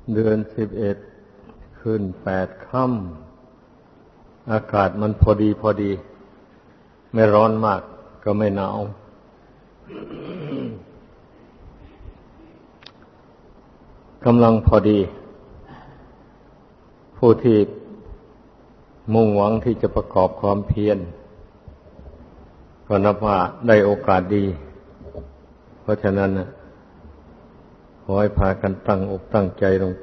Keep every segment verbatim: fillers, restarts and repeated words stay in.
เดือนสิบเอ็ดขึ้นแปดค่ำอากาศมันพอดีพอดีไม่ร้อนมากก็ไม่หนาวกำลังพอดีผู้ที่มุ่งหวังที่จะประกอบความเพียรก็นับว่าได้โอกาสดีเพราะฉะนั้นขอให้พากันตั้งอกตั้งใจลงไป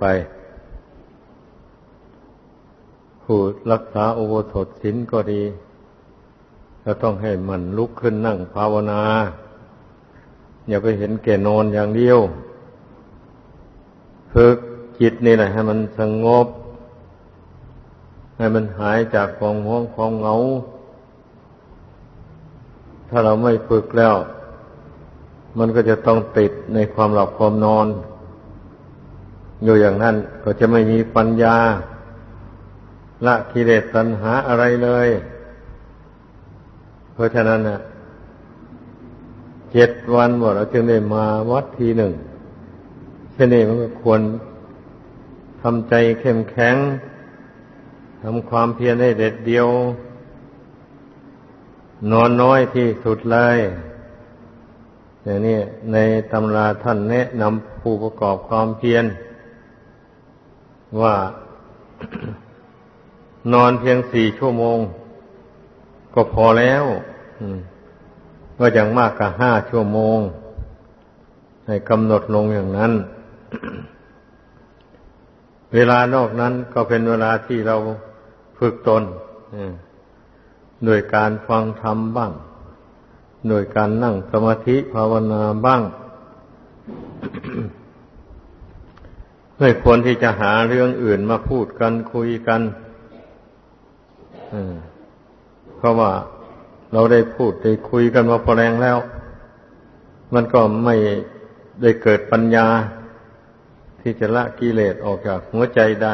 ผู้รักษาอุโบสถศีลก็ดีก็ต้องให้มันลุกขึ้นนั่งภาวนาอย่าไปเห็นแก่นอนอย่างเดียวฝึกจิตนี่แหละให้มันสงบให้มันหายจากความง่วงความเหงาถ้าเราไม่ฝึกแล้วมันก็จะต้องติดในความหลับความนอนอยู่อย่างนั้นก็จะไม่มีปัญญาละกิเลสตัณหาอะไรเลยเพราะฉะนั้นน่ะเจ็ดวันว่าเราจึงได้มาวัดทีหนึ่งเช่นนี้มันก็ควรทำใจเข้มแข็งทำความเพียรให้เด็ดเดียวนอนน้อยที่สุดเลยอย่างนี้ในตำราท่านแนะนำผู้ประกอบความเพียรว่า นอนเพียงสี่ชั่วโมงก็พอแล้วว่าอย่างมากก็ห้าชั่วโมงให้กำหนดลงอย่างนั้น เวลานอกนั้นก็เป็นเวลาที่เราฝึกตนโดยการฟังธรรมบ้างโดยการนั่งสมาธิภาวนาบ้าง ไม่ควรที่จะหาเรื่องอื่นมาพูดกันคุยกันเพราะว่าเราได้พูดได้คุยกันมาพอแรงแล้วมันก็ไม่ได้เกิดปัญญาที่จะละกิเลสออกจากหัวใจได้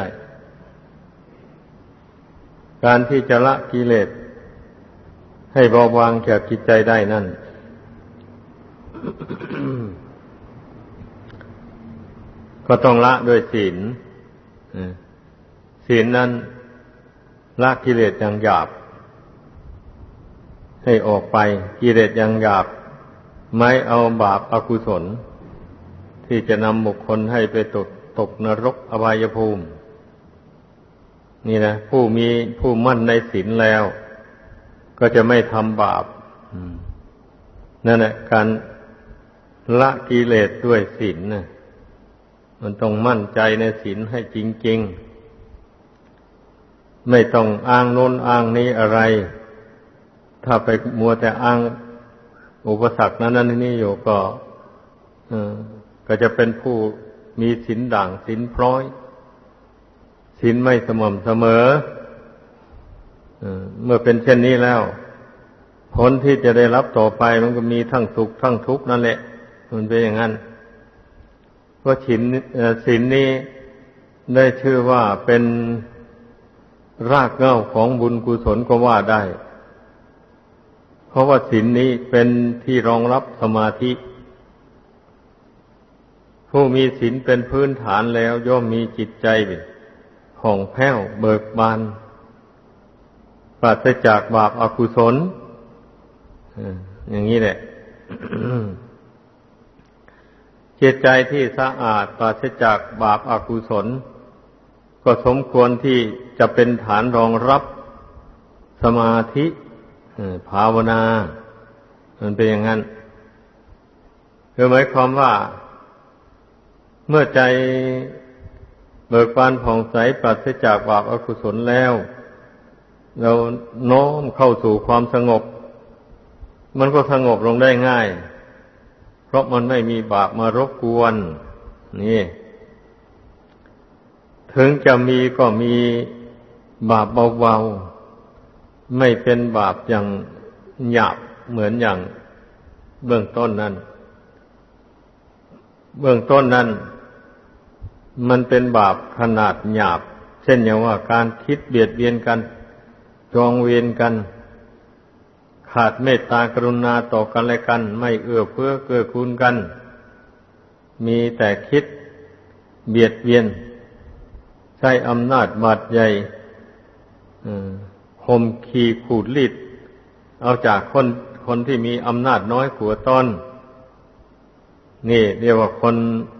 การที่จะละกิเลสให้เบาบางจากจิตใจได้นั่น ก็ต้องละด้วยศีลศีลนั้นละกิเลสอย่างหยาบให้ออกไปกิเลสอย่างหยาบไม่เอาบาปอกุศลที่จะนำบุคคลให้ไปตกตกนรกอบายภูมินี่นะผู้มีผู้มั่นในศีลแล้วก็จะไม่ทำบาปนั่นแหละการละกิเลสด้วยศีลนะมันต้องมั่นใจในศีลให้จริงๆไม่ต้องอ้างโน้นอ้างนี้อะไรถ้าไปมัวแต่อ้างอุปสรรคนั้นนั่นนี่อยู่ก็ก็จะเป็นผู้มีศีลด่างศีลพร้อยศีลไม่สม่ำเสมอเมื่อเป็นเช่นนี้แล้วผลที่จะได้รับต่อไปมันก็มีทั้งสุขทั้งทุกข์นั่นแหละมันเป็นอย่างนั้นเพราะศีลศีลนี้ได้ชื่อว่าเป็นรากเหง้าของบุญกุศลก็ว่าได้เพราะว่าศีลนี้เป็นที่รองรับสมาธิผู้มีศีลเป็นพื้นฐานแล้วย่อมมีจิตใจผ่องแผ้วเบิกบานปราศจากบาปอกุศลอย่างนี้แหละ จิตใจที่สะอาดปราศจากบาปอกุศลก็สมควรที่จะเป็นฐานรองรับสมาธิภาวนามันเป็นอย่างนั้นคือหมายความว่าเมื่อใจเบิกบานผ่องใสปราศจากบาปอกุศลแล้วเราโน้มเข้าสู่ความสงบมันก็สงบลงได้ง่ายเพราะมันไม่มีบาปมารบกวนนี่ถึงจะมีก็มีบาปเบาๆไม่เป็นบาปอย่างหยาบเหมือนอย่างเบื้องต้นนั้นเบื้องต้นนั้นมันเป็นบาปขนาดหยาบเช่นอย่างว่าการคิดเบียดเบียนกันจองเวรกันขาดเมตตากรุณาต่อกันและกันไม่เอื้อเฟื้อเกื้อกูลกันมีแต่คิดเบียดเบียนช้อำนาจบาดใหญ่ข่มขีขูดรีดเอาจากคนคนที่มีอำนาจน้อยขัวต้นนี่เรียกว่าคน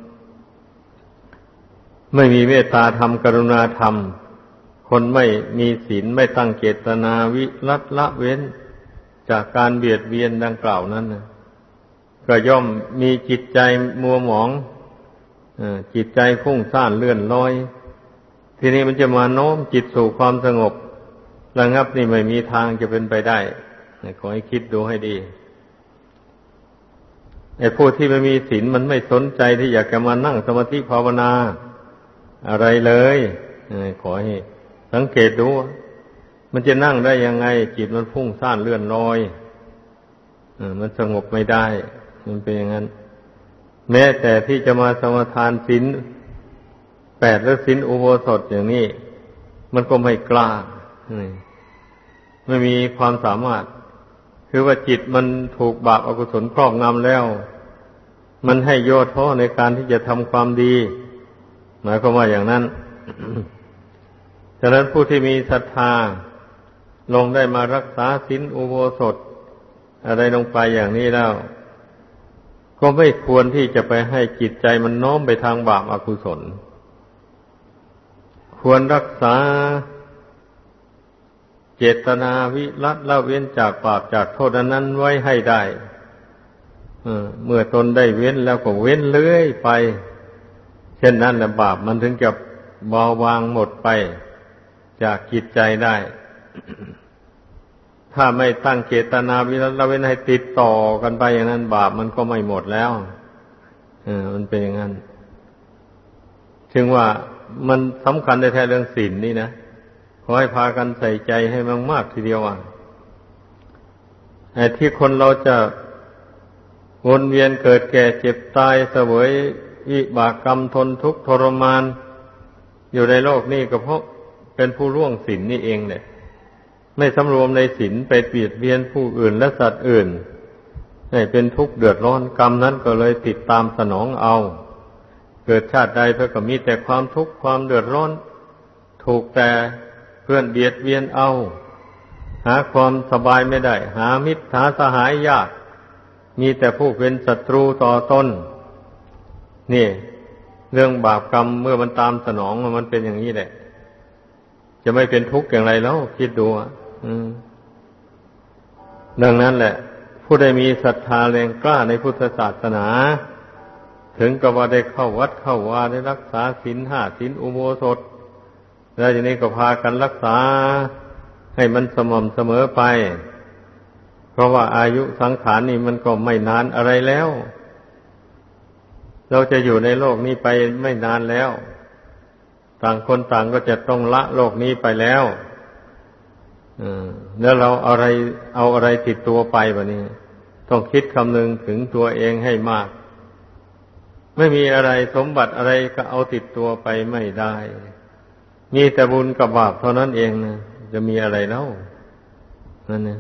ไม่มีเมตตาธรรมกรุณาธรรมคนไม่มีศีลไม่ตั้งเจตนาวิรัตละเว้นจากการเบียดเบียนดังกล่าวนั้นนะก็ย่อมมีจิตใจมัวหมองจิตใจฟุ้งซ่านเลื่อนลอยทีนี้มันจะมาโน้มจิตสู่ความสงบระงับนี่ไม่มีทางจะเป็นไปได้ขอให้คิดดูให้ดีไอ้ผู้ที่ไม่มีศีลมันไม่สนใจที่อยากจะมานั่งสมาธิภาวนาอะไรเลยขอให้สังเกตดูมันจะนั่งได้ยังไงจิตมันฟุ้งซ่านเลื่อนลอยมันสงบไม่ได้มันเป็นอย่างนั้นแม้แต่ที่จะมาสมาทานศีลแปดหรือศีลอุโบสถอย่างนี้มันก็ไม่กล้าไม่มีความสามารถคือว่าจิตมันถูกบาปอกุศลครอบงำแล้วมันให้ย่อท้อในการที่จะทำความดีหมายความว่าอย่างนั้น ฉะนั้นผู้ที่มีศรัทธาลงได้มารักษาศีลอุโบสถอะไรลงไปอย่างนี้แล้วก็ไม่ควรที่จะไปให้จิตใจมันน้อมไปทางบาปอกุศลควรรักษาเจตนาวิรัตละเว้นจากบาปจากโทษนั้นไว้ให้ได้เมื่อตนได้เว้นแล้วก็เว้นเรื่อยไปเช่นนั้นแหละบาปมันถึงจะเบาบางหมดไปจากจิตใจได้ ถ้าไม่ตั้งเจตนาวิรัตละเว้นให้ติดต่อกันไปอย่างนั้นบาปมันก็ไม่หมดแล้วเออมันเป็นอย่างนั้นถึงว่ามันสำคัญในแท้เรื่องศีลนี่นะขอให้พากันใส่ใจให้มากๆทีเดียวอ่ะไอ้ที่คนเราจะวนเวียนเกิดแก่เจ็บตายเสวยวิบากกรรมทนทุกข์ทรมานอยู่ในโลกนี้ก็เพราะเป็นผู้ล่วงศีลนี่เองเนี่ยไม่สำรวมในศีลไปเบียดเบียนผู้อื่นและสัตว์อื่นให้เป็นทุกข์เดือดร้อนกรรมนั้นก็เลยติดตามสนองเอาเกิดชาติใดเพื่อก็มีแต่ความทุกข์ความเดือดร้อนถูกแต่เพื่อนเบียดเบียนเอาหาความสบายไม่ได้หามิตรหาสหายยากมีแต่ผู้เป็นศัตรูต่อตนนี่เรื่องบาปกรรมเมื่อมันตามสนองมันเป็นอย่างนี้แหละจะไม่เป็นทุกข์อย่างไรแล้วคิดดูอ่ะดังนั้นแหละผู้ใดมีศรัทธาแรงกล้าในพุทธศาสนาถึงกับว่าได้เข้าวัดเข้าวาได้รักษาศีลห้าศีลอุโบสถแล้วทีนี้ก็พากันรักษาให้มันสม่ำเสมอไปเพราะว่าอายุสังขารนี่มันก็ไม่นานอะไรแล้วเราจะอยู่ในโลกนี้ไปไม่นานแล้วต่างคนต่างก็จะต้องละโลกนี้ไปแล้วแล้วเราอะไรเอาอะไรติดตัวไปแบบนี้ต้องคิดคำนึงถึงตัวเองให้มากไม่มีอะไรสมบัติอะไรก็เอาติดตัวไปไม่ได้มีแต่บุญกับบาปเท่านั้นเองนะจะมีอะไรเล่านั่นเนี่ย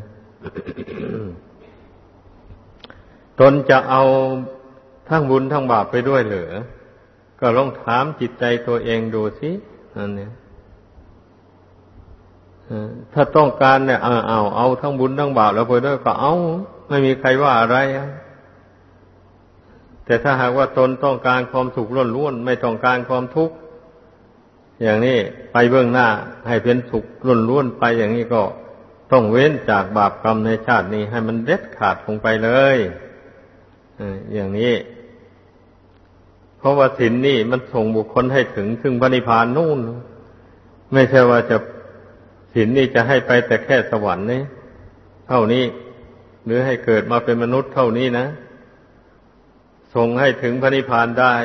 ตนจะเอาทั้งบุญทั้งบาปไปด้วยเหรอก็ลองถามจิตใจตัวเองดูสินั่นเนี่ยถ้าต้องการเนี่ยเอาเอาเอาทั้งบุญทั้งบาปแล้วไปด้วยก็เอาไม่มีใครว่าอะไรแต่ถ้าหากว่าตนต้องการความสุขล้วนๆไม่ต้องการความทุกข์อย่างนี้ไปเบื้องหน้าให้เป็นสุขล้วนๆไปอย่างนี้ก็ต้องเว้นจากบาปกรรมในชาตินี้ให้มันเด็ดขาดลงไปเลยอย่างนี้เพราะว่าศีลนี่มันส่งบุคคลให้ถึงถึงพระนิพพานนู่นไม่ใช่ว่าจะศีลนี่จะให้ไปแต่แค่สวรรค์นี่เท่านี้หรือให้เกิดมาเป็นมนุษย์เท่านี้นะส่งให้ถึงพระนิพพานได้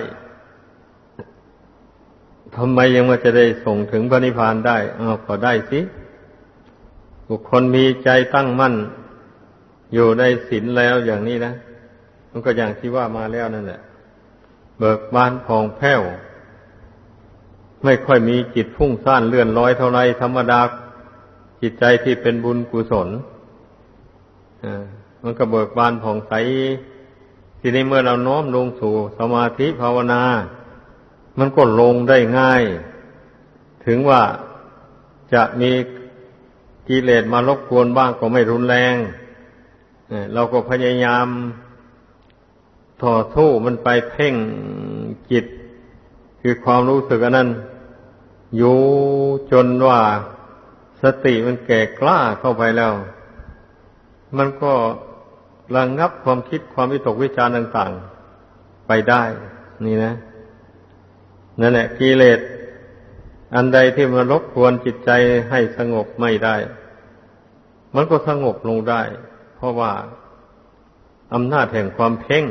ทำไมยังว่าจะได้ส่งถึงพระนิพพานได้อ้าวก็ได้สิบุคคลมีใจตั้งมั่นอยู่ในศีลแล้วอย่างนี้นะมันก็อย่างที่ว่ามาแล้วนั่นแหละเบิกบานผ่องแผ้วไม่ค่อยมีจิตฟุ้งซ่านเลื่อนลอยเท่าไรธรรมดาจิตใจที่เป็นบุญกุศลอ่ามันก็เบิกบานผ่องใสทีนี้เมื่อเราน้อมลงสู่สมาธิภาวนามันก็ลงได้ง่ายถึงว่าจะมีกิเลสมารบกวนบ้างก็ไม่รุนแรงเราก็พยายามต่อสู้มันไปเพ่งจิตคือความรู้สึกอันนั้นอยู่จนว่าสติมันแก่กล้าเข้าไปแล้วมันก็ระงับความคิดความวิตกวิจารณ์ต่างๆไปได้นี่นะนั่นแหละกิเลสอันใดที่มันรบกวนจิตใจให้สงบไม่ได้มันก็สงบลงได้เพราะว่าอำนาจแห่งความเพ่ง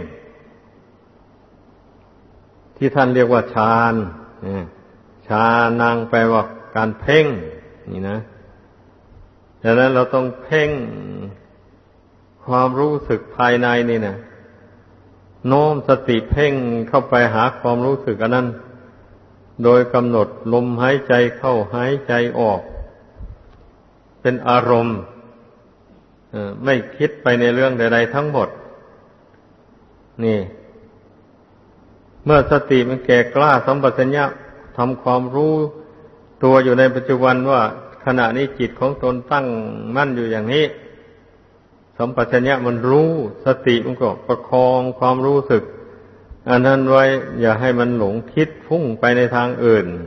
ที่ท่านเรียกว่าฌานฌานังแปลว่าการเพ่งนี่นะดังนั้นเราต้องเพ่งความรู้สึกภายในนี่นะโน้มสติเพ่งเข้าไปหาความรู้สึกอันนั้นโดยกำหนดลมหายใจเข้าหายใจออกเป็นอารมณ์ไม่คิดไปในเรื่องใดๆทั้งหมดนี่เมื่อสติมันแก่กล้าสัมปชัญญะทำความรู้ตัวอยู่ในปัจจุบันว่าขณะนี้จิตของตนตั้งมั่นอยู่อย่างนี้สัมปชัญญะมันรู้สติมันก็ประคองความรู้สึกอันนั้นไว้อย่าให้มันหลงคิดฟุ้งไปในทางอื่น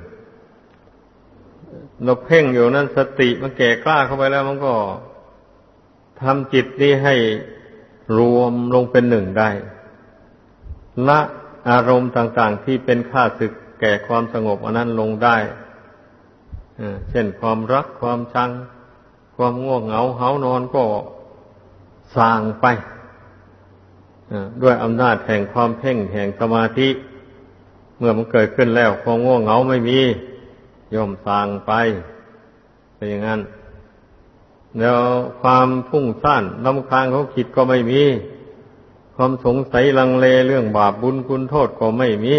เราเพ่งอยู่นั้นสติมันแก่กล้าเข้าไปแล้วมันก็ทำจิตนี้ให้รวมลงเป็นหนึ่งได้ละอารมณ์ต่างๆที่เป็นข้าศึกแก่ความสงบอันนั้นลงได้เช่นความรักความชังความง่วงเหงาหานอนก็ส่างไปด้วยอำนาจแห่งความเพ่งแห่งสมาธิเมื่อมันเกิดขึ้นแล้วความง่วงเหงาไม่มีย่อมส่างไปเป็นอย่างนั้นแล้วความพุ่งซ่านรำคาญของจิตก็ไม่มีความสงสัยลังเลเรื่องบาปบุญคุณโทษก็ไม่มี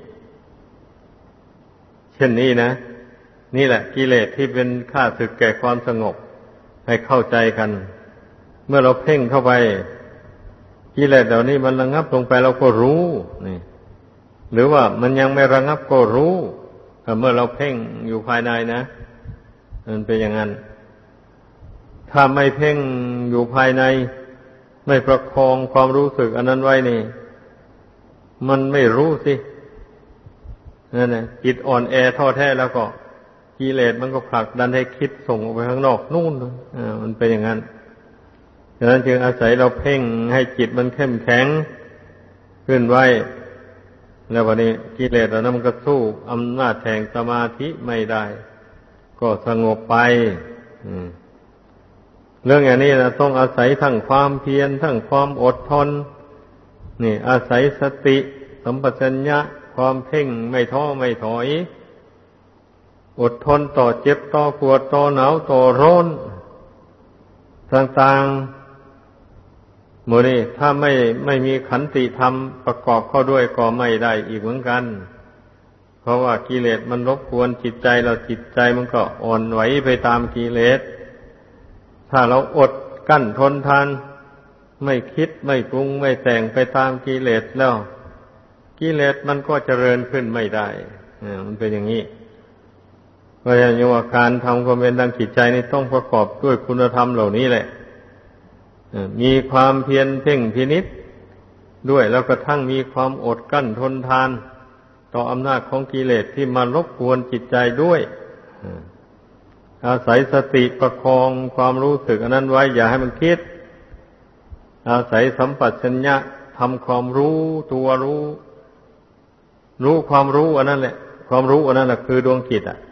เช่นนี้นะนี่แหละกิเลสที่เป็นข้าศึกแก่ความสงบให้เข้าใจกันเมื่อเราเพ่งเข้าไปกิเลสเหล่านี้มันระงับลงไปเราก็รู้นี่หรือว่ามันยังไม่ระงับก็รู้เมื่อเราเพ่งอยู่ภายในนะมันเป็นอย่างนั้นถ้าไม่เพ่งอยู่ภายในไม่ประคองความรู้สึกอันนั้นไว้นี่มันไม่รู้สินั่นแหละจิตอ่อนแอท้อแท้แล้วก็กิเลสมันก็ผลักดันให้คิดส่งออกไปข้างนอกนู่นอ่ามันเป็นอย่างนั้นดังนั้นจึงอาศัยเราเพ่งให้จิตมันเข้มแข็งขึ้นไว้แล้ววันนี้กิเลสเหล่านั้นมันก็สู้อำนาจแห่งสมาธิไม่ได้ก็สงบไปอืมเรื่องอย่างนี้นะต้องอาศัยทั้งความเพียรทั้งความอดทนนี่อาศัยสติสัมปชัญญะความเพ่งไม่ท้อไม่ถอยอดทนต่อเจ็บต่อปวดต่อหนาวต่อร้อนต่างๆหมดนี่ถ้าไม่ไม่มีขันติธรรมประกอบเข้าด้วยก็ไม่ได้อีกเหมือนกันเพราะว่ากิเลสมันรบกวนจิตใจเราจิตใจมันก็อ่อนไหวไปตามกิเลสถ้าเราอดกั้นทนทานไม่คิดไม่ปรุงไม่แต่งไปตามกิเลสแล้วกิเลสมันก็เจริญขึ้นไม่ได้มันเป็นอย่างนี้เพราะฉะนั้นว่าการทำความเป็นดังจิตใจนี่ต้องประกอบด้วยคุณธรรมเหล่านี้แหละมีความเพียรเพ่งพินิจด้วยแล้วก็ทั้งมีความอดกั้นทนทานต่ออำนาจของกิเลสที่มารบกวนจิตใจด้วยอาศัยสติประคองความรู้สึกอันนั้นไว้อย่าให้มันคิดอาศัยสัมปชัญญะทำความรู้ตัวรู้รู้ความรู้อันนั้นแหละความรู้อันนั้นแหละคือดวงจิตอ่ะ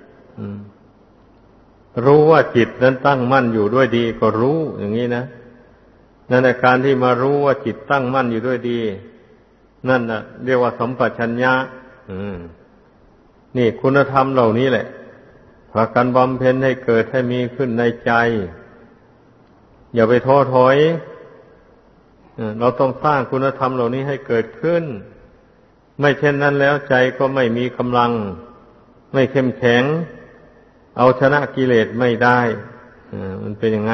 รู้ว่าจิตนั้นตั้งมั่นอยู่ด้วยดีก็รู้อย่างนี้นะนั่นแหละการที่มารู้ว่าจิตตั้งมั่นอยู่ด้วยดีนั่นน่ะเรียกว่าสัมปชัญญะนี่คุณธรรมเหล่านี้แหละพากันบำเพ็ญให้เกิดให้มีขึ้นในใจอย่าไปท้อถอยเราต้องสร้างคุณธรรมเหล่านี้ให้เกิดขึ้นไม่เช่นนั้นแล้วใจก็ไม่มีกำลังไม่เข้มแข็งเอาชนะกิเลสไม่ได้มันเป็นอย่างนั้น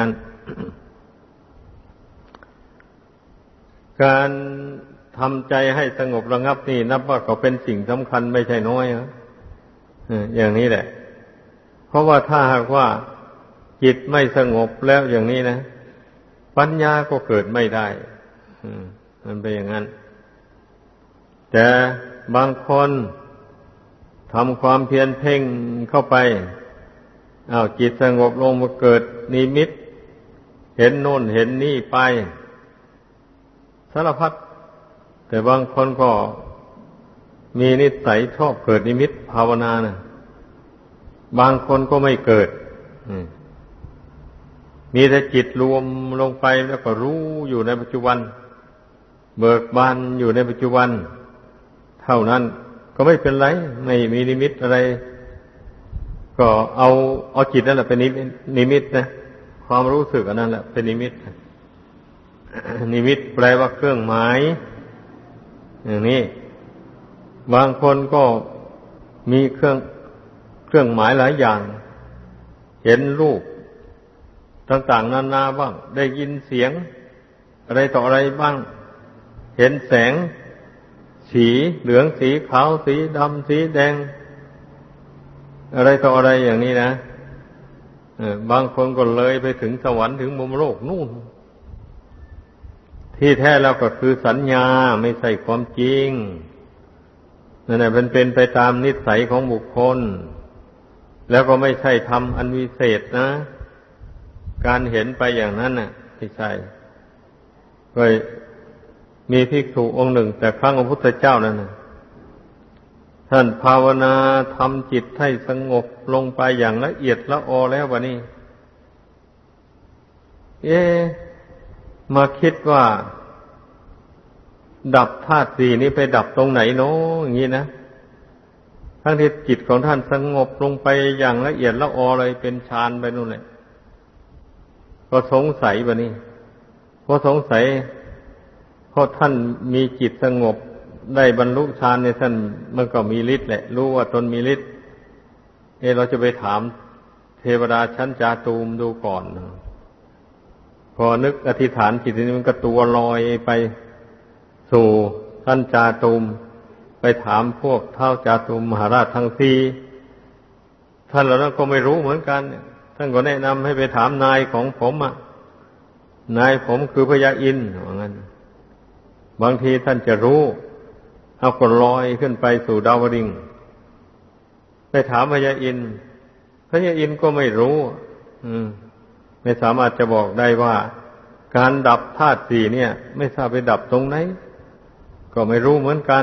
การทำใจให้สงบระงับนี่นับว่าก็เป็นสิ่งสำคัญไม่ใช่น้อยนะอย่างนี้แหละเพราะว่าถ้าหากว่าจิตไม่สงบแล้วอย่างนี้นะปัญญาก็เกิดไม่ได้มันเป็นอย่างนั้นแต่บางคนทำความเพียรเพ่งเข้าไปอ้าวจิตสงบลงมาเกิดนิมิตเห็นโน่นเห็นนี่ไปสารพัดแต่บางคนก็มีนิสัยชอบเกิดนิมิตภาวนานะบางคนก็ไม่เกิดมีแต่จิตรวมลงไปแล้วก็รู้อยู่ในปัจจุบันเบิกบานอยู่ในปัจจุบันเท่านั้นก็ไม่เป็นไรไม่มีนิมิตอะไรก็เอาเอาจิตนั่นแหละเป็นนิมิตนะความรู้สึกอันนั้นแหละเป็นนิมิตนิมิตแปลว่าเครื่องหมายอย่างนี้บางคนก็มีเครื่องเครื่องหมายหลายอย่างเห็นรูปต่างๆนานาบ้างได้ยินเสียงอะไรต่ออะไรบ้างเห็นแสงสีเหลืองสีขาวสีดำสีแดงอะไรต่ออะไรอย่างนี้นะบางคนก็เลยไปถึงสวรรค์ถึงมุมโลกนู่นที่แท้แล้วก็คือสัญญาไม่ใช่ความจริงนั่นแหละเป็นเป็นไปตามนิสัยของบุคคลแล้วก็ไม่ใช่ธรรมอันวิเศษนะการเห็นไปอย่างนั้นน่ะไม่ใช่ก็มีภิกษุองค์หนึ่งแต่ครั้งพระพุทธเจ้านั่นนะท่านภาวนาทำจิตให้สงบลงไปอย่างละเอียดละออแล้ววะนี่เอ๊ะมาคิดว่าดับธาตุสี่นี้ไปดับตรงไหนเนาะอย่างนี้นะทั้งที่จิตของท่านสงบลงไปอย่างละเอียดละออเลยเป็นฌานไปนู่นเลยก็สงสัยวะนี่เพราะสงสัยเพราะท่านมีจิตสงบได้บรรลุฌานในท่านมันก็มีฤทธิ์แหละรู้ว่าตนมีฤทธิ์เออเราจะไปถามเทวดาชั้นจาตูมดูก่อนพอนึกอธิษฐานจิตนี้มันก็ตัวลอยไปสู่ท่านจาตูมไปถามพวกเท้าจาตูมมหาราชทั้งสี่ท่านเหล่านั้นก็ไม่รู้เหมือนกันท่านก็แนะนำให้ไปถามนายของผมอ่ะนายผมคือพญาอินทร์ว่างั้นบางทีท่านจะรู้เอาก็ลอยขึ้นไปสู่ดาวดึงส์ไปถามพญาอินทร์พญาอินทร์ก็ไม่รู้อืมไม่สามารถจะบอกได้ว่าการดับธาตุสี่เนี่ยไม่ทราบไปดับตรงไหนก็ไม่รู้เหมือนกัน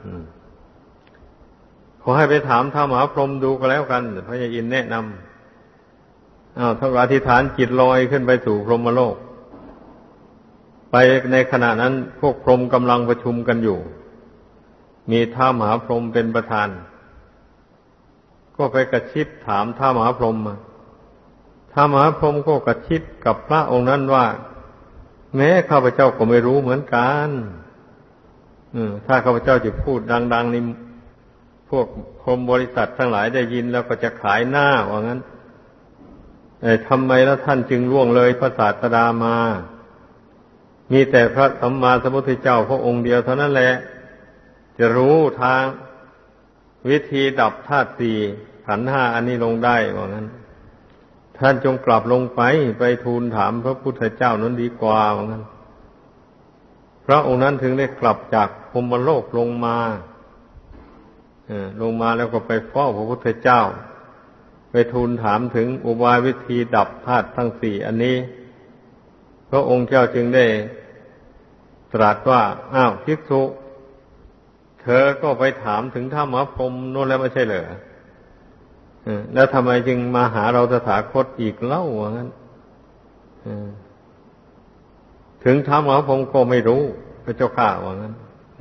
ขอให้ไปถามท้าวมหาพรหมดูก็แล้วกันพญาอินทร์แนะนำอ้าวท่านอธิษฐานจิตลอยขึ้นไปสู่พรหมโลกไปในขณะนั้นพวกพรหมกำลังประชุมกันอยู่มีท้าวมหาพรหมเป็นประธานก็ไปกระซิบถามท้าวมหาพรหมมาท้าวมหาพรหมก็กระซิบกับพระองค์นั้นว่าแม้ข้าพเจ้าก็ไม่รู้เหมือนกันถ้าข้าพเจ้าจะพูดดังๆนี่พวกพรหมบริษัททั้งหลายได้ยินแล้วก็จะขายหน้าว่างั้นแต่ทำไมแล้วท่านจึงล่วงเลยพระศาสดามามีแต่พระสัมมาสัมพุทธเจ้าพระองค์เดียวเท่านั้นแหละจะรู้ทางวิธีดับธาตุสี่ขันธ์ห้าอันนี้ลงได้ว่างั้นท่านจงกลับลงไปไปทูลถามพระพุทธเจ้านั้นดีกว่าว่างั้นพระองค์นั้นถึงได้กลับจากพรหมโลกลงมาเออลงมาแล้วก็ไปเฝ้าพระพุทธเจ้าไปทูลถามถึงอุบายวิธีดับธาตุทั้งสี่อันนี้พระองค์เจ้าจึงได้ตรัสว่าอ้าวภิกษุเธอก็ไปถามถึงท้าวมหาพรหมโน่นแล้วไม่ใช่เหรอแล้วทำไมจึงมาหาเราตถาคตอีกเล่าว่างั้นถึงท้าวมหาพรหมก็ไม่รู้พระเจ้าข้าว่างั้น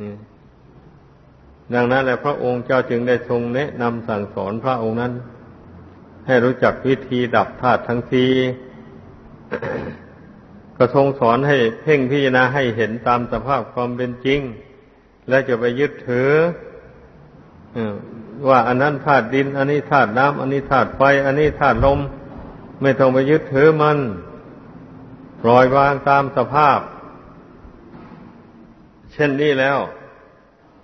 ดังนั้นแหละพระองค์เจ้าจึงได้ทรงแนะนำสั่งสอนพระองค์นั้นให้รู้จักวิธีดับธาตุทั้งสี่ ก็ทรงสอนให้เพ่งพิจารณาให้เห็นตามสภาพความเป็นจริงและจะไปยึดถือว่าอันนั้นธาตุดินอันนี้ธาตุน้ำอันนี้ธาตุไฟอันนี้ธาตุลมไม่ต้องไปยึดถือมันปล่อยวางตามสภาพเช่นนี้แล้ว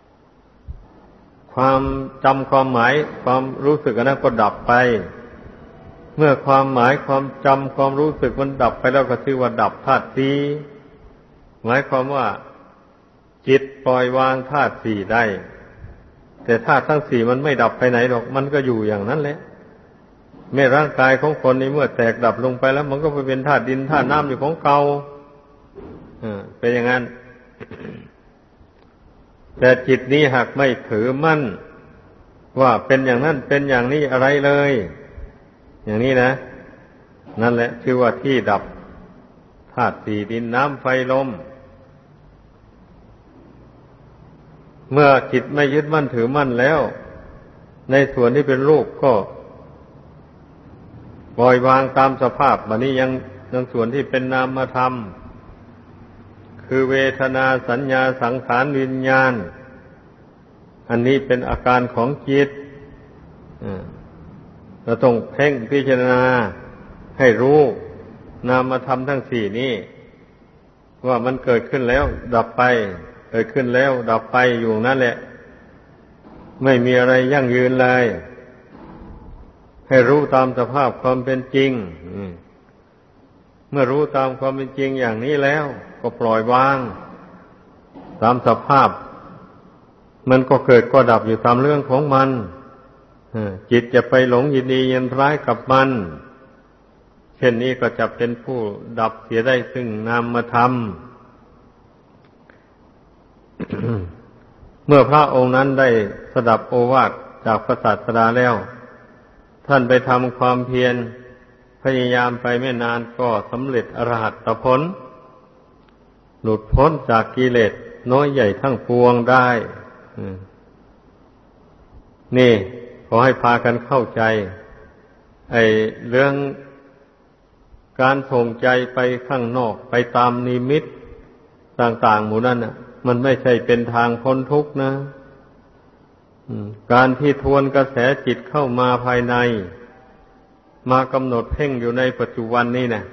ความจำความหมายความรู้สึกอันนั้นก็ดับไปเมื่อความหมายความจำความรู้สึกมันดับไปแล้วก็ชื่อว่าดับธาตุสี่หมายความว่าจิตปล่อยวางธาตุสี่ได้แต่ธาตุทั้งสี่มันไม่ดับไปไหนหรอกมันก็อยู่อย่างนั้นแหละแม้ร่างกายของคนนี้เมื่อแตกดับลงไปแล้วมันก็ไปเป็นธาตุดินธาตุน้ำอยู่ของเก่าเป็นอย่างนั้น แต่จิตนี้หากไม่ถือมั่นว่าเป็นอย่างนั้นเป็นอย่างนี้อะไรเลยอย่างนี้นะนั่นแหละชื่อว่าที่ดับธาตุสี่ดินน้ำไฟลมเมื่อจิตไม่ยึดมั่นถือมั่นแล้วในส่วนที่เป็นรูปก็ปล่อยวางตามสภาพบัดนี้ยังยังส่วนที่เป็นนามธรรมคือเวทนาสัญญาสังขารวิญญาณอันนี้เป็นอาการของจิตเราต้องเพ่งพิจารณาให้รู้นามธรรมทั้งสี่นี้ว่ามันเกิดขึ้นแล้วดับไปเกิดขึ้นแล้วดับไปอยู่นั่นแหละไม่มีอะไรยั่งยืนเลยให้รู้ตามสภาพความเป็นจริงเมื่อรู้ตามความเป็นจริงอย่างนี้แล้วก็ปล่อยวางตามสภาพมันก็เกิดก็ดับอยู่ตามเรื่องของมันจิตจะไปหลงยินดียินร้ายกับมันเช่นนี้ก็จะเป็นผู้ดับเสียได้ซึ่งนามธรรม เมื่อพระองค์นั้นได้สดับโอวาทจากพระศาสดาแล้วท่านไปทำความเพียรพยายามไปไม่นานก็สำเร็จอรหัตผลหลุดพ้นจากกิเลสน้อยใหญ่ทั้งปวงได้นี่ขอให้พากันเข้าใจไอ้เรื่องการส่งใจไปข้างนอกไปตามนิมิตต่างๆหมู่นั้นน่ะมันไม่ใช่เป็นทางพ้นทุกข์นะการที่ทวนกระแสจิตเข้ามาภายในมากำหนดเพ่งอยู่ในปัจจุบันนี่นะ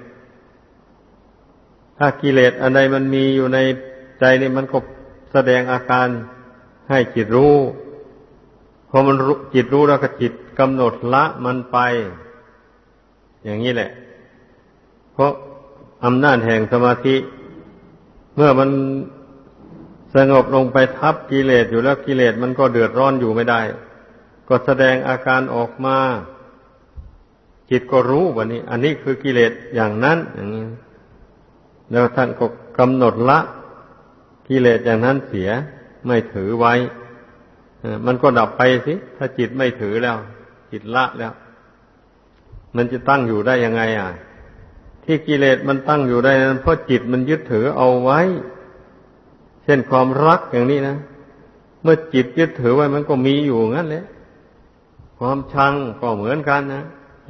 ถ้ากิเลสอันใดมันมีอยู่ในใจนี่มันก็แสดงอาการให้จิตรู้พอมันจิตรู้แล้วก็จิตกำหนดละมันไปอย่างนี้แหละเพราะอำนาจแห่งสมาธิเมื่อมันสงบลงไปทับกิเลสอยู่แล้วกิเลสมันก็เดือดร้อนอยู่ไม่ได้ก็แสดงอาการออกมาจิตก็รู้ว่านี่อันนี้คือกิเลสอย่างนั้นอย่างนี้แล้วท่านก็กำหนดละกิเลสอย่างนั้นเสียไม่ถือไว้มันก็ดับไปสิถ้าจิตไม่ถือแล้วจิตละแล้วมันจะตั้งอยู่ได้ยังไงอ่ะที่กิเลสมันตั้งอยู่ได้นั้นเพราะจิตมันยึดถือเอาไว้เช่นความรักอย่างนี้นะเมื่อจิตยึดถือไว้มันก็มีอยู่งั้นแหละความชังก็เหมือนกันนะ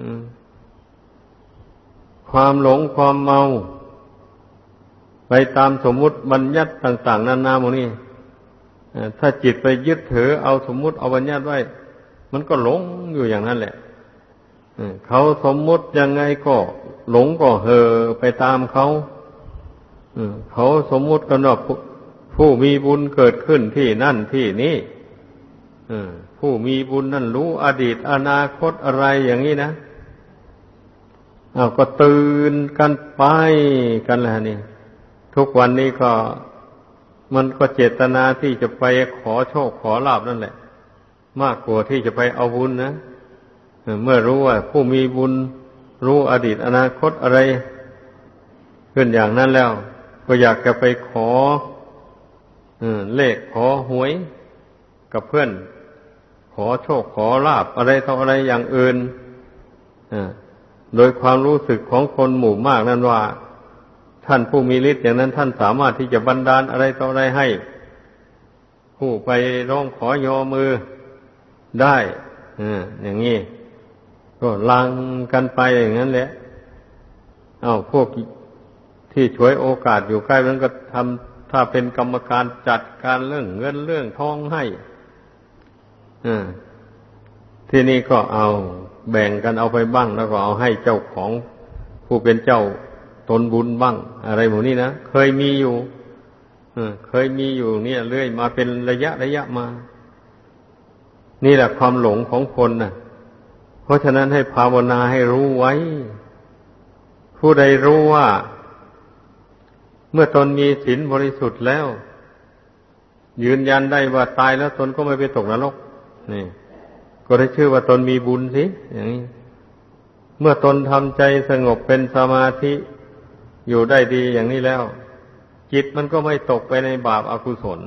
ความหลงความเมาไปตามสมมุติบัญญัติต่างๆนานาหมดนี่ถ้าจิตไปยึดถือเอาสมมุติเอาบัญญัติไว้มันก็หลงอยู่อย่างนั้นแหละเขาสมมุติยังไงก็หลงก็เห่อไปตามเขาเขาสมมุติกันว่าผู้มีบุญเกิดขึ้นที่นั่นที่นี่ผู้มีบุญนั่นรู้อดีตอนาคตอะไรอย่างนี้นะเอาก็ตื่นกันไปกันแล้วนี่ทุกวันนี้ก็มันก็เจตนาที่จะไปขอโชคขอลาภนั่นแหละมากกว่าที่จะไปเอาบุญนะเมื่อรู้ว่าผู้มีบุญรู้อดีตอนาคตอะไรขึ้นอย่างนั้นแล้วก็อยากจะไปขอเลขขอหวยกับเพื่อนขอโชคขอลาภอะไรต่ออะไรอย่างอื่นโดยความรู้สึกของคนหมู่มากนั้นว่าท่านผู้มีฤทธิ์อย่างนั้นท่านสามารถที่จะบันดาลอะไรต่ออะไรให้ผู้ไปร้องขอยอมือได้อย่างนี้ก็ลังกันไปอย่างนั้นแหละเอาพวกที่ฉวยโอกาสอยู่ใกล้นั้นก็ทำถ้าเป็นกรรมการจัดการเรื่องเงินเรื่องทองให้ที่นี่ก็เอาแบ่งกันเอาไปบ้างแล้วก็เอาให้เจ้าของผู้เป็นเจ้าตนบุญบ้างอะไรหมดนี้นะเคยมีอยู่เคยมีอยู่เนี่ยเรื่อยมาเป็นระยะระยะมานี่แหละความหลงของคนนะเพราะฉะนั้นให้ภาวนาให้รู้ไว้ผู้ใดรู้ว่าเมื่อตนมีศีลบริสุทธิ์แล้วยืนยันได้ว่าตายแล้วตนก็ไม่ไปตกนรกนี่ก็ได้ชื่อว่าตนมีบุญสิอย่างนี้เมื่อตนทำใจสงบเป็นสมาธิอยู่ได้ดีอย่างนี้แล้วจิตมันก็ไม่ตกไปในบาปอกุศล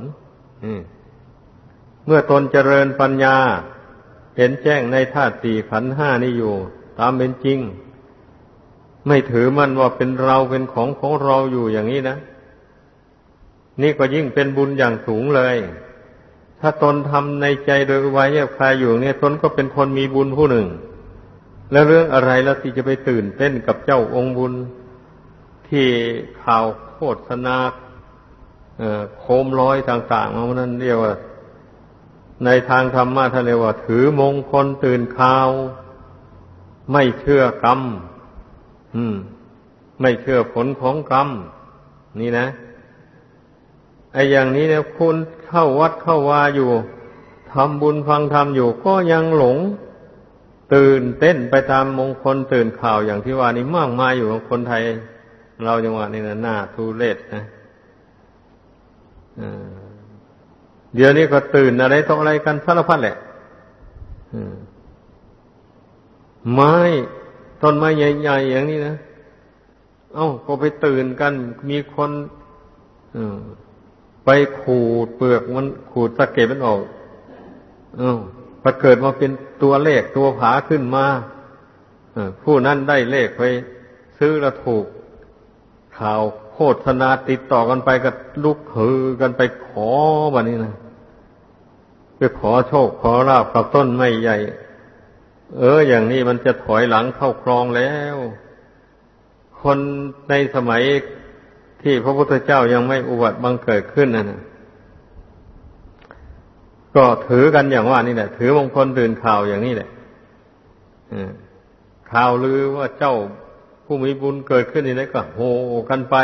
เมื่อตนเจริญปัญญาเห็นแจ้งในธาตุสี่ขันธ์ห้านี้อยู่ตามเป็นจริงไม่ถือมันว่าเป็นเราเป็นของของเราอยู่อย่างนี้นะนี่ก็ยิ่งเป็นบุญอย่างสูงเลยถ้าตนทำในใจโดยอุบายแยบคายอยู่เนี่ยตนก็เป็นคนมีบุญผู้หนึ่งแล้วเรื่องอะไรแล้วที่จะไปตื่นเต้นกับเจ้าองค์บุญที่ข่าวโฆษณาโคมลอยต่างๆมันนั่นเรียกว่าในทางธรรมะท่านเรียกว่าถือมงคลตื่นข่าวไม่เชื่อกรรมอืมไม่เชื่อผลของกรรมนี่นะไอ้อย่างนี้เนี่ยคุณเข้าวัดเข้าวาอยู่ทำบุญฟังธรรมอยู่ก็ยังหลงตื่นเต้นไปตามมงคลตื่นข่าวอย่างที่ว่านี่มากมายอยู่ของคนไทยเราจังหวะนี้นะหน้าทุเรศนะเดี๋ยวนี้ก็ตื่นอะไรต่ออะไรกันสารพัดแหละไม้ต้นไม้ใหญ่ๆอย่างนี้นะเอ้าก็ไปตื่นกันมีคนไปขูดเปลือกมันขูดสะเก็ดมันออกเอ้าพอเกิดมาเป็นตัวเลขตัวผาขึ้นมาผู้นั้นได้เลขไปซื้อแล้วถูกข่าวโฆษณาติดต่อกันไปก็ลุกฮือกันไปขอแบบนี้นะไปขอโชคขอลาภกับต้นไม้ใหญ่เอออย่างนี้มันจะถอยหลังเข้าคลองแล้วคนในสมัยที่พระพุทธเจ้ายังไม่อุบัติบังเกิดขึ้นนั่นนะก็ถือกันอย่างว่านี่แหละถือมงคลตื่นข่าวอย่างนี้แหละข่าวลือว่าเจ้าผู้มีบุญเกิดขึ้นนี่นะก็โห่กันไป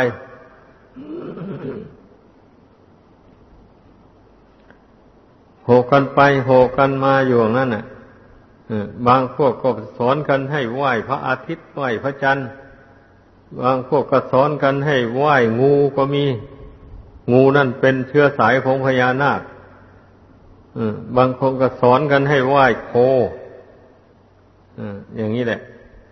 โห่กันไปโห่กันมาอยู่อย่างนั้นน่ะบางพวกก็สอนกันให้ไหว้พระอาทิตย์ไหว้พระจันทร์บางพวกก็สอนกันให้ไหว้งูก็มีงูนั่นเป็นเชื้อสายของพญานาคบางคนก็สอนกันให้ไหว้โคอย่างนี้แหละ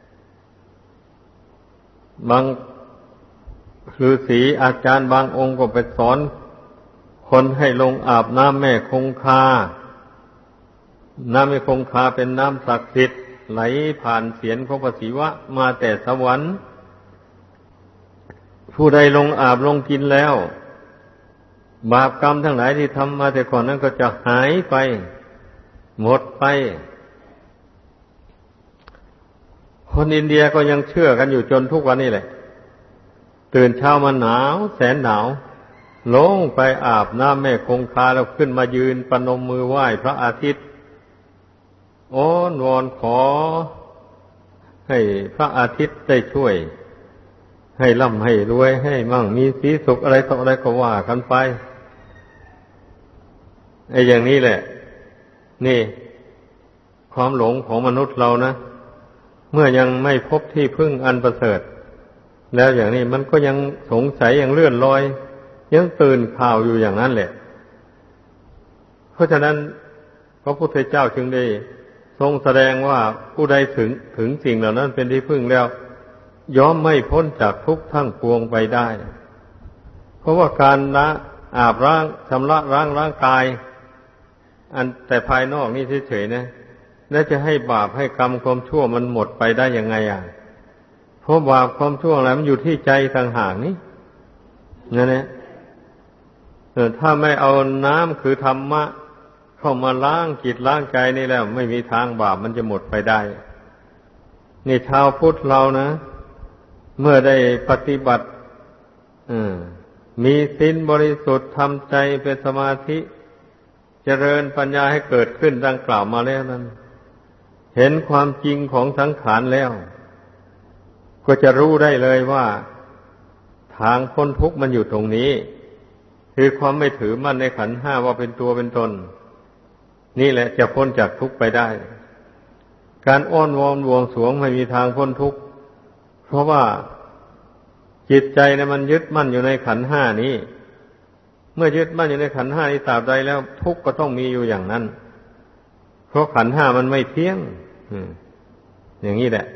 บางฤาษีอาจารย์บางองค์ก็ไปสอนคนให้ลงอาบน้ำแม่คงคาน้ำแม่คงคาเป็นน้ำศักดิ์สิทธิ์ไหลผ่านเศียรของพระศิวะมาแต่สวรรค์ผู้ใดลงอาบลงกินแล้วบาปกรรมทั้งหลายที่ทำมาแต่ก่อนนั้นก็จะหายไปหมดไปคนอินเดียก็ยังเชื่อกันอยู่จนทุกวันนี้แหละตื่นเช้ามาหนาวแสนหนาวลงไปอาบน้ำแม่คงคาแล้วขึ้นมายืนประนมมือไหว้พระอาทิตย์อ้อนวอนขอให้พระอาทิตย์ได้ช่วยให้ร่ำให้รวยให้มั่งมีสีสุขอะไรต่ออะไรก็ว่ากันไปไอ้อย่างนี้แหละนี่ความหลงของมนุษย์เรานะเมื่อยังไม่พบที่พึ่งอันประเสริฐแล้วอย่างนี้มันก็ยังสงสัยยังเลื่อนลอยยังตื่นข่าวอยู่อย่างนั้นแหละเพราะฉะนั้นพระพุทธเจ้าจึงได้ทรงแสดงว่าผู้ใดถึงถึงสิ่งเหล่านั้นเป็นที่พึ่งแล้วย่อมไม่พ้นจากทุกข์ทั้งปวงไปได้เพราะว่าการละอาบล้างชำระล้างร่างกายอันแต่ภายนอกนี่เฉยๆนะแล้วจะให้บาปให้กรรมความชั่วมันหมดไปได้ยังไงอ่ะเพราะบาปความชั่วอะไรมันอยู่ที่ใจต่างหากนี่นั่นแหละถ้าไม่เอาน้ำคือธรรมะเข้ามาล้างจิตล้างใจนี่แล้วไม่มีทางบาปมันจะหมดไปได้นี่ชาวพุทธเรานะเมื่อได้ปฏิบัติมีศีลบริสุทธิ์ทำใจเป็นสมาธิเจริญปัญญาให้เกิดขึ้นดังกล่าวมาแล้วนั้นเห็นความจริงของสังขารแล้วก็จะรู้ได้เลยว่าทางพ้นทุกข์มันอยู่ตรงนี้คือความไม่ถือมั่นในขันธ์ห้าว่าเป็นตัวเป็นตนนี่แหละจะพ้นจากทุกข์ไปได้การอ้อนวอนบวงสรวงไม่มีทางพ้นทุกข์เพราะว่าจิตใจเนี่ยมันยึดมั่นอยู่ในขันธ์ห้านี้เมื่อยึดมั่นอยู่ในขันธ์ห้านี้ตราบใดแล้วทุกข์ก็ต้องมีอยู่อย่างนั้นเพราะขันธ์ห้ามันไม่เที่ยงอย่างนี้แหละ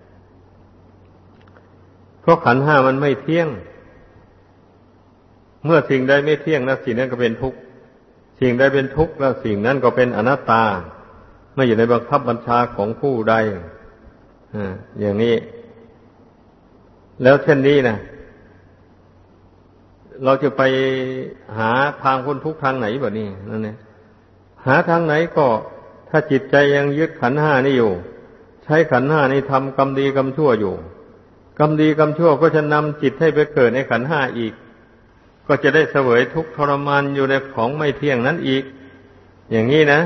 เพราะขันธ์ห้ามันไม่เที่ยงเมื่อสิ่งใดไม่เที่ยงแล้วสิ่งนั้นก็เป็นทุกข์สิ่งใดเป็นทุกข์แล้วสิ่งนั้นก็เป็นอนัตตาไม่อยู่ในบังคับบัญชาของผู้ใดอย่างนี้แล้วเช่นนี้นะเราจะไปหาทางพ้นทุกข์ทางไหนแบบนี้นั่นเองหาทางไหนก็ถ้าจิตใจยังยึดขันธ์ห้านี่อยู่ใช้ขันธ์ห้านี่ทำกรรมดีกรรมชั่วอยู่กรรมดีกรรมชั่วก็จะนำจิตให้ไปเกิดในขันธ์ห้าอีกก็จะได้เสวยทุกข์ทรมานอยู่ในของไม่เที่ยงนั้นอีกอย่างนี้นะ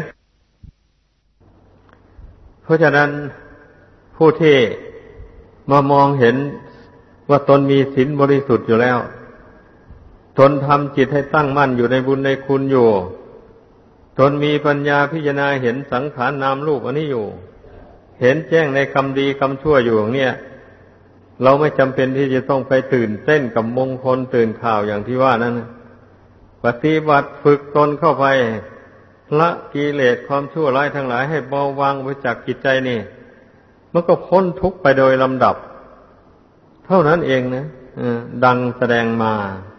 เพราะฉะนั้นผู้ที่มามองเห็นว่าตนมีศีลบริสุทธิ์อยู่แล้วตนทำจิตให้ตั้งมั่นอยู่ในบุญในคุณอยู่ตนมีปัญญาพิจารณาเห็นสังขารนามรูปอันนี้อยู่เห็นแจ้งในคำดีคำชั่วอยู่อย่างเนี้ยเราไม่จำเป็นที่จะต้องไปตื่นเต้นกับมงคลตื่นข่าวอย่างที่ว่านั้นปฏิบัติฝึกตนเข้าไปละกิเลสความชั่วร้ายทั้งหลายให้เบาบางไปจากจิตใจนี่มันก็พ้นทุกข์ไปโดยลำดับเท่านั้นเองนะดังแสดงมา